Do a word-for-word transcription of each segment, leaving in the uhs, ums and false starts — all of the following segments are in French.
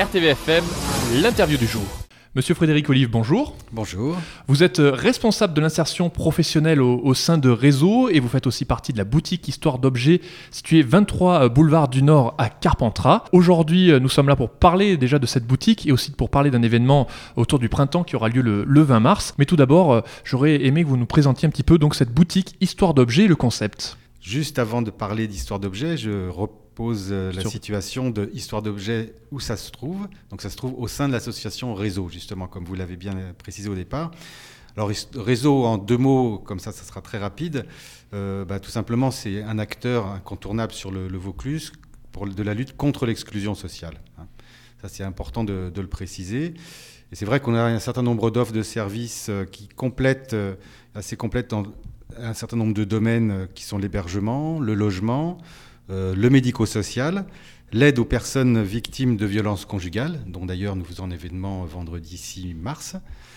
R T V F M, l'interview du jour. Monsieur Frédéric Olive, bonjour. Bonjour. Vous êtes responsable de l'insertion professionnelle au, au sein de Réseau et vous faites aussi partie de la boutique Histoire d'Objets située vingt-trois boulevard du Nord à Carpentras. Aujourd'hui, nous sommes là pour parler déjà de cette boutique et aussi pour parler d'un événement autour du printemps qui aura lieu le, le vingt mars. Mais tout d'abord, j'aurais aimé que vous nous présentiez un petit peu donc cette boutique Histoire d'Objets et le concept. Juste avant de parler d'Histoire d'Objets, je repose la Sur... situation de Histoire d'Objets où ça se trouve. Donc ça se trouve au sein de l'association Réseau, justement, comme vous l'avez bien précisé au départ. Alors Réseau, en deux mots, comme ça, ça sera très rapide. Euh, bah, tout simplement, c'est un acteur incontournable sur le, le Vaucluse pour de la lutte contre l'exclusion sociale. Ça, c'est important de, de le préciser. Et c'est vrai qu'on a un certain nombre d'offres de services qui complètent, assez complètes dans un certain nombre de domaines qui sont l'hébergement, le logement, euh, le médico-social, l'aide aux personnes victimes de violences conjugales, dont d'ailleurs nous faisons un événement vendredi six mars,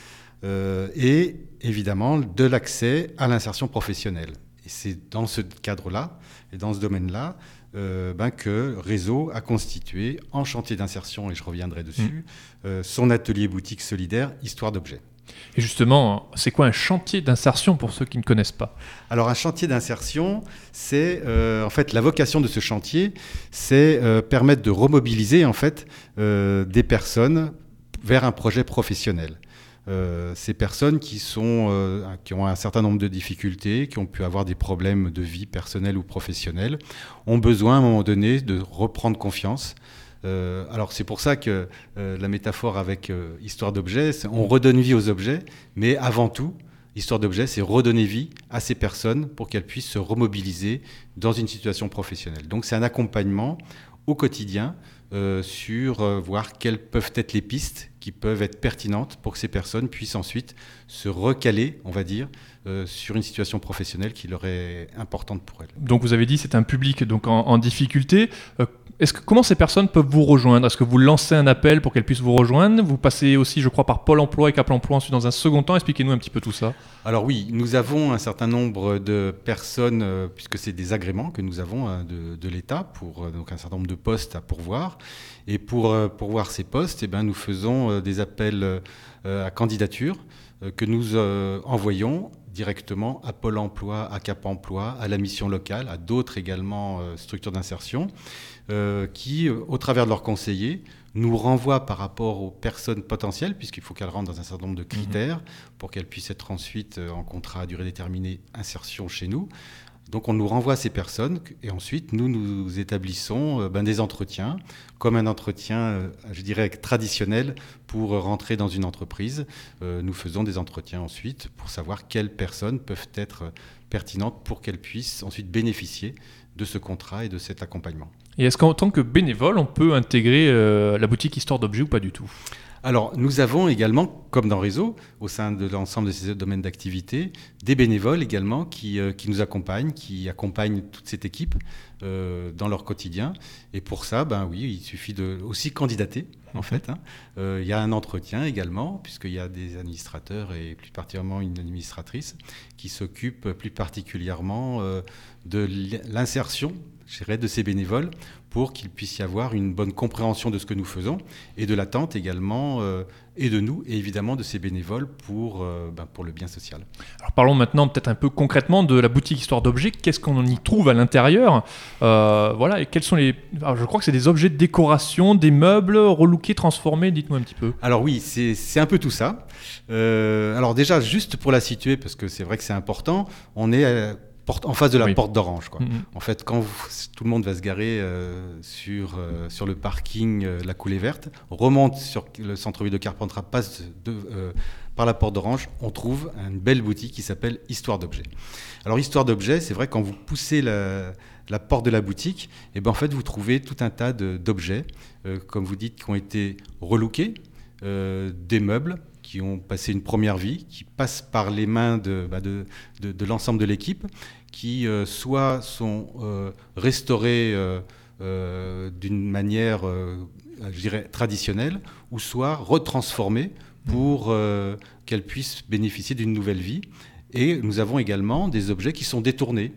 euh, et évidemment de l'accès à l'insertion professionnelle. Et c'est dans ce cadre-là et dans ce domaine-là euh, ben que Réseau a constitué en chantier d'insertion, et je reviendrai dessus, mmh. euh, son atelier boutique solidaire Histoire d'Objets. Et justement, c'est quoi un chantier d'insertion pour ceux qui ne connaissent pas ? Alors un chantier d'insertion, c'est euh, en fait la vocation de ce chantier, c'est euh, permettre de remobiliser en fait euh, des personnes vers un projet professionnel. Euh, ces personnes qui sont euh, qui ont un certain nombre de difficultés, qui ont pu avoir des problèmes de vie personnelle ou professionnelle, ont besoin à un moment donné de reprendre confiance. Euh, alors c'est pour ça que euh, la métaphore avec euh, Histoire d'Objets, c'est on redonne vie aux objets, mais avant tout, Histoire d'Objets, c'est redonner vie à ces personnes pour qu'elles puissent se remobiliser dans une situation professionnelle. Donc c'est un accompagnement au quotidien euh, sur euh, voir quelles peuvent être les pistes qui peuvent être pertinentes pour que ces personnes puissent ensuite se recaler, on va dire, euh, sur une situation professionnelle qui leur est importante pour elles. Donc vous avez dit c'est un public donc en, en difficulté. Euh, Est-ce que, comment ces personnes peuvent vous rejoindre ? Est-ce que vous lancez un appel pour qu'elles puissent vous rejoindre ? Vous passez aussi, je crois, par Pôle emploi et Cap emploi ensuite dans un second temps. Expliquez-nous un petit peu tout ça. Alors oui, nous avons un certain nombre de personnes, euh, puisque c'est des agréments que nous avons euh, de, de l'État pour euh, donc un certain nombre de postes à pourvoir. Et pour euh, pourvoir ces postes, eh ben, nous faisons euh, des appels euh, à candidature euh, que nous euh, envoyons directement à Pôle emploi, à Cap emploi, à la mission locale, à d'autres également euh, structures d'insertion, euh, qui, au travers de leurs conseillers, nous renvoient par rapport aux personnes potentielles, puisqu'il faut qu'elles rentrent dans un certain nombre de critères mmh. pour qu'elles puissent être ensuite euh, en contrat à durée déterminée, insertion chez nous. Donc on nous renvoie ces personnes et ensuite nous nous établissons euh, ben, des entretiens, comme un entretien, euh, je dirais, traditionnel pour rentrer dans une entreprise. Euh, nous faisons des entretiens ensuite pour savoir quelles personnes peuvent être pertinentes pour qu'elles puissent ensuite bénéficier de ce contrat et de cet accompagnement. Et est-ce qu'en tant que bénévole, on peut intégrer euh, la boutique Histoire d'Objets ou pas du tout ? Alors, nous avons également, comme dans Réseau, au sein de l'ensemble de ces domaines d'activité, des bénévoles également qui, euh, qui nous accompagnent, qui accompagnent toute cette équipe euh, dans leur quotidien. Et pour ça, ben oui, il suffit de aussi candidater, en mmh. fait. Hein. Euh, il y a un entretien également, puisqu'il y a des administrateurs et plus particulièrement une administratrice qui s'occupe plus particulièrement euh, de l'insertion, je dirais, de ces bénévoles pour qu'il puisse y avoir une bonne compréhension de ce que nous faisons et de l'attente également euh, et de nous et évidemment de ces bénévoles pour, euh, ben, pour le bien social. Alors parlons maintenant peut-être un peu concrètement de la boutique Histoire d'Objets. Qu'est-ce qu'on y trouve à l'intérieur ? euh, Voilà, et quels sont les... Alors, je crois que c'est des objets de décoration, des meubles relookés, transformés. Dites-nous un petit peu. Alors oui, c'est, c'est un peu tout ça. Euh, alors déjà, juste pour la situer, parce que c'est vrai que c'est important, on est... À, en face de la oui. porte d'Orange, quoi. Mmh. En fait, quand vous, tout le monde va se garer euh, sur, euh, sur le parking euh, La Coulée Verte, remonte sur le centre-ville de Carpentras, passe de, euh, par la porte d'Orange, on trouve une belle boutique qui s'appelle Histoire d'Objets. Alors, Histoire d'Objets, c'est vrai, quand vous poussez la, la porte de la boutique, et ben, en fait, vous trouvez tout un tas de, d'objets, euh, comme vous dites, qui ont été relookés, euh, des meubles, qui ont passé une première vie, qui passent par les mains de, bah de, de, de l'ensemble de l'équipe, qui euh, soit sont euh, restaurés euh, euh, d'une manière, euh, je dirais, traditionnelle, ou soit retransformés pour euh, qu'elles puissent bénéficier d'une nouvelle vie. Et nous avons également des objets qui sont détournés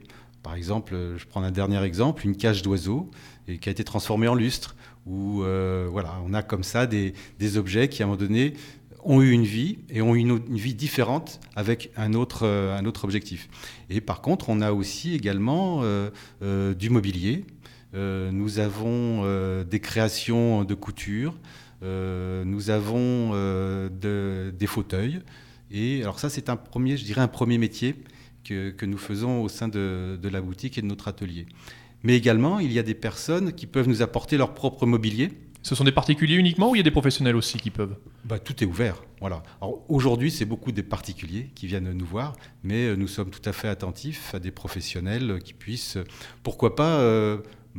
par exemple, je prends un dernier exemple, une cage d'oiseau et qui a été transformée en lustre. Où euh, voilà, on a comme ça des, des objets qui, à un moment donné, ont eu une vie et ont eu une, une vie différente avec un autre, euh, un autre objectif. Et par contre, on a aussi également euh, euh, du mobilier. Euh, nous avons euh, des créations de couture. Euh, nous avons euh, de, des fauteuils. Et alors ça, c'est un premier, je dirais, un premier métier que, que nous faisons au sein de, de la boutique et de notre atelier. Mais également, il y a des personnes qui peuvent nous apporter leur propre mobilier. Ce sont des particuliers uniquement ou il y a des professionnels aussi qui peuvent ? Bah, tout est ouvert. Voilà. Alors, aujourd'hui, c'est beaucoup des particuliers qui viennent nous voir, mais nous sommes tout à fait attentifs à des professionnels qui puissent, pourquoi pas, euh,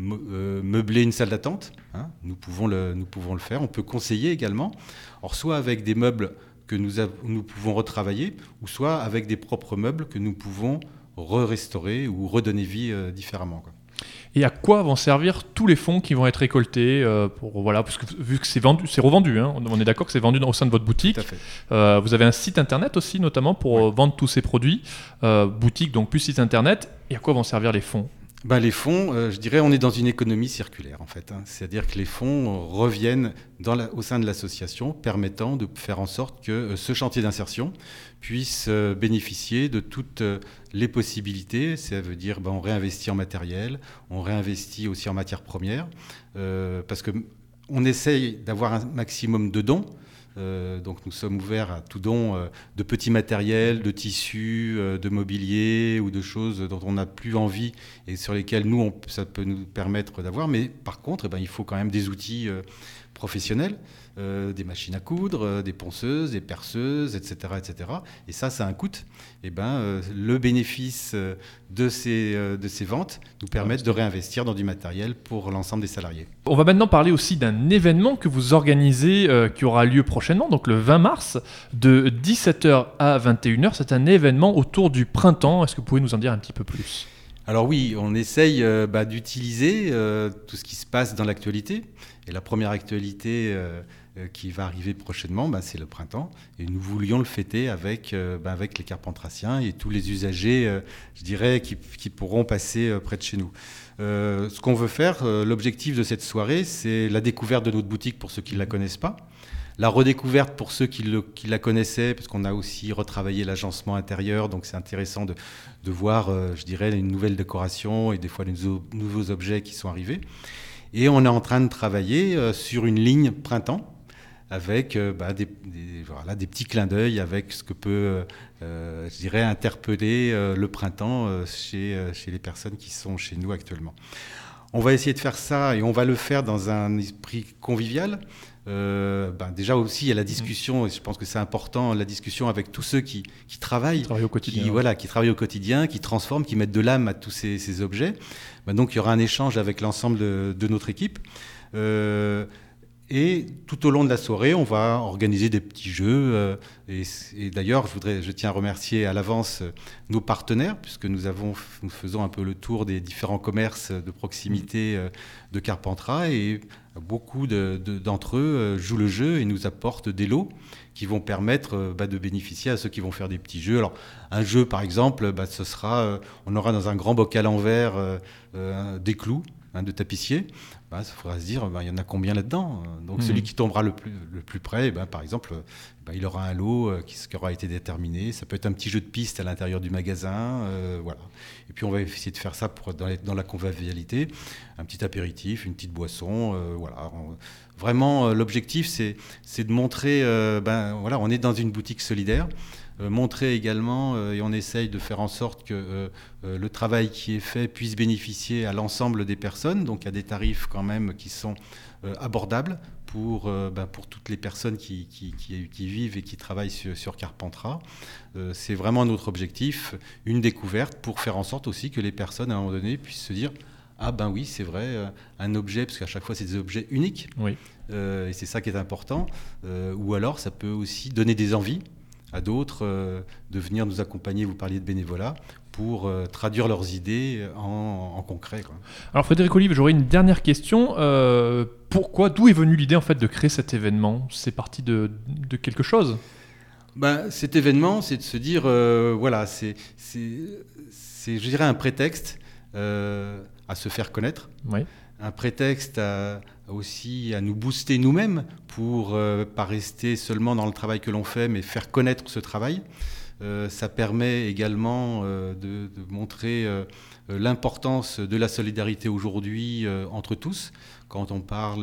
meubler une salle d'attente. Hein. Nous pouvons le, nous pouvons le faire. On peut conseiller également, alors, soit avec des meubles que nous, a, nous pouvons retravailler, ou soit avec des propres meubles que nous pouvons re-restaurer ou redonner vie euh, différemment, quoi. Et à quoi vont servir tous les fonds qui vont être récoltés euh, pour, voilà, parce que vu que c'est vendu, c'est revendu, hein, on est d'accord que c'est vendu au sein de votre boutique. Tout à fait. Euh, vous avez un site internet aussi, notamment pour ouais. vendre tous ces produits. Euh, boutique, donc plus site internet. Et à quoi vont servir les fonds ? Ben, les fonds, euh, je dirais, on est dans une économie circulaire en fait. Hein. C'est-à-dire que les fonds reviennent dans la, au sein de l'association, permettant de faire en sorte que euh, ce chantier d'insertion puisse euh, bénéficier de toutes euh, les possibilités. Ça veut dire ben, on réinvestit en matériel, on réinvestit aussi en matières premières, euh, parce qu'on essaye d'avoir un maximum de dons. Euh, donc nous sommes ouverts à tout don euh, de petits matériels, de tissus, euh, de mobilier ou de choses dont on n'a plus envie et sur lesquelles nous, on, ça peut nous permettre d'avoir. Mais par contre, eh ben, il faut quand même des outils euh, professionnels, euh, des machines à coudre, euh, des ponceuses, des perceuses, et cetera, et cetera. Et ça, ça a un coût. Et ben, euh, le bénéfice euh, de, ces, euh, de ces ventes nous permet de réinvestir dans du matériel pour l'ensemble des salariés. On va maintenant parler aussi d'un événement que vous organisez euh, qui aura lieu prochainement, donc le vingt mars, de dix-sept heures à vingt et une heures. C'est un événement autour du printemps. Est-ce que vous pouvez nous en dire un petit peu plus ? Alors oui, on essaye euh, bah, d'utiliser euh, tout ce qui se passe dans l'actualité. Et la première actualité euh, euh, qui va arriver prochainement, bah, c'est le printemps. Et nous voulions le fêter avec, euh, bah, avec les Carpentraciens et tous les usagers, euh, je dirais, qui, qui pourront passer euh, près de chez nous. Euh, ce qu'on veut faire, euh, l'objectif de cette soirée, c'est la découverte de notre boutique pour ceux qui ne la connaissent pas. La redécouverte pour ceux qui, le, qui la connaissaient, parce qu'on a aussi retravaillé l'agencement intérieur, donc c'est intéressant de, de voir, euh, je dirais, une nouvelle décoration et des fois les nouveaux, nouveaux objets qui sont arrivés. Et on est en train de travailler euh, sur une ligne printemps, avec euh, bah, des, des, voilà, des petits clins d'œil, avec ce que peut, euh, je dirais, interpeller euh, le printemps euh, chez, euh, chez les personnes qui sont chez nous actuellement. On va essayer de faire ça et on va le faire dans un esprit convivial. Euh, ben déjà aussi il y a la discussion, et je pense que c'est important, la discussion avec tous ceux qui, qui travaillent, travaillent au quotidien, qui, ouais. voilà, qui travaillent au quotidien, qui transforment, qui mettent de l'âme à tous ces, ces objets. Ben donc il y aura un échange avec l'ensemble de, de notre équipe. Euh, Et tout au long de la soirée, on va organiser des petits jeux. Euh, et, et d'ailleurs, je, voudrais, je tiens à remercier à l'avance nos partenaires, puisque nous, avons, nous faisons un peu le tour des différents commerces de proximité euh, de Carpentras. Et beaucoup de, de, d'entre eux euh, jouent le jeu et nous apportent des lots qui vont permettre euh, bah, de bénéficier à ceux qui vont faire des petits jeux. Alors, un jeu, par exemple, bah, ce sera, euh, on aura dans un grand bocal en verre euh, euh, des clous de tapissier, bah, il faudra se dire, bah, il y en a combien là-dedans ? Donc, mmh. celui qui tombera le plus, le plus près, bah, par exemple, bah, il aura un lot euh, qui, qui aura été déterminé. Ça peut être un petit jeu de piste à l'intérieur du magasin. Euh, voilà. Et puis, on va essayer de faire ça pour, dans, les, dans la convivialité. Un petit apéritif, une petite boisson. Euh, voilà. On, vraiment, euh, l'objectif, c'est, c'est de montrer, euh, ben, voilà, on est dans une boutique solidaire. Euh, montrer également, euh, et on essaye de faire en sorte que euh, euh, le travail qui est fait puisse bénéficier à l'ensemble des personnes, donc à des tarifs quand même qui sont euh, abordables pour, euh, ben, pour toutes les personnes qui, qui, qui, qui vivent et qui travaillent sur, sur Carpentras. Euh, c'est vraiment notre objectif, une découverte pour faire en sorte aussi que les personnes à un moment donné puissent se dire « Ah ben oui, c'est vrai, euh, un objet, parce qu'à chaque fois c'est des objets uniques, oui. euh, et c'est ça qui est important, euh, ou alors ça peut aussi donner des envies à d'autres euh, de venir nous accompagner, vous parliez de bénévolat, pour euh, traduire leurs idées en, en concret, quoi. Alors Frédéric Olive, j'aurais une dernière question. Euh, pourquoi, d'où est venue l'idée en fait, de créer cet événement ? C'est parti de, de quelque chose ? Ben, cet événement, c'est de se dire, euh, voilà, c'est, c'est, c'est, je dirais, un prétexte euh, à se faire connaître. Oui. Un prétexte à, aussi à nous booster nous-mêmes pour ne euh, pas rester seulement dans le travail que l'on fait, mais faire connaître ce travail. Euh, ça permet également euh, de, de montrer euh, l'importance de la solidarité aujourd'hui euh, entre tous. Quand on parle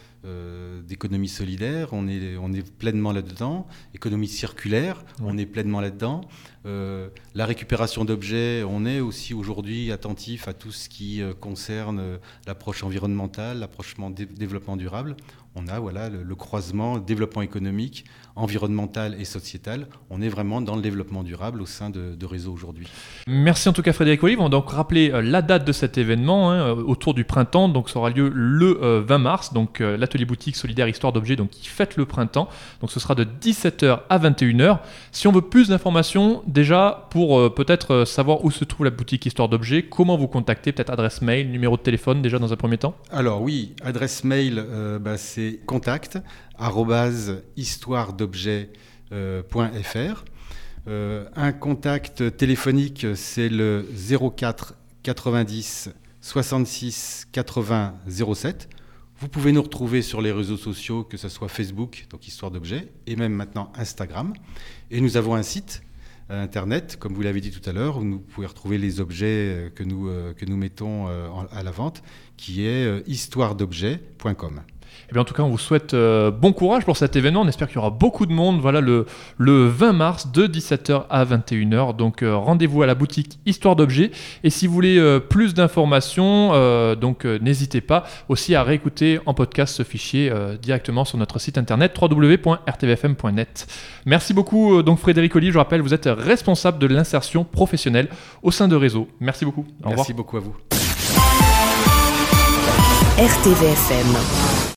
euh, d'économie solidaire, on est, on est pleinement là-dedans. Économie circulaire, oui. on est pleinement là-dedans. Euh, la récupération d'objets, on est aussi aujourd'hui attentif à tout ce qui euh, concerne euh, l'approche environnementale, l'approche dé- développement durable. On a voilà, le, le croisement développement économique, environnemental et sociétal. On est vraiment dans le développement durable au sein de, de Réseau aujourd'hui. Merci en tout cas Frédéric Olive. On va donc rappeler euh, la date de cet événement hein, autour du printemps. Donc ça aura lieu le euh, vingt mars. Donc euh, l'atelier boutique solidaire Histoire d'objets donc, qui fête le printemps. Donc ce sera de dix-sept heures à vingt et une heures. Si on veut plus d'informations, déjà pour euh, peut-être euh, savoir où se trouve la boutique Histoire d'objets, comment vous contacter, peut-être adresse mail, numéro de téléphone déjà dans un premier temps? Alors oui, adresse mail, euh, bah, c'est contact arobase histoire d'objets point f r. Euh, un contact téléphonique, c'est le zéro quatre quatre-vingt-dix soixante-six quatre-vingts zéro sept. Vous pouvez nous retrouver sur les réseaux sociaux, que ce soit Facebook, donc Histoire d'objets, et même maintenant Instagram. Et nous avons un site internet, comme vous l'avez dit tout à l'heure, où vous pouvez retrouver les objets que nous, que nous mettons à la vente, qui est histoire d'objets point com. Eh bien, en tout cas, on vous souhaite euh, bon courage pour cet événement. On espère qu'il y aura beaucoup de monde. Voilà, le, le vingt mars de dix-sept heures à vingt et une heures. Donc, euh, rendez-vous à la boutique Histoire d'objets. Et si vous voulez euh, plus d'informations, euh, donc euh, n'hésitez pas aussi à réécouter en podcast ce fichier euh, directement sur notre site internet w w w point r t v f m point net. Merci beaucoup, euh, donc Frédéric Olive. Je rappelle, vous êtes responsable de l'insertion professionnelle au sein de Réseau. Merci beaucoup. Au revoir. Merci beaucoup à vous. R T V F M.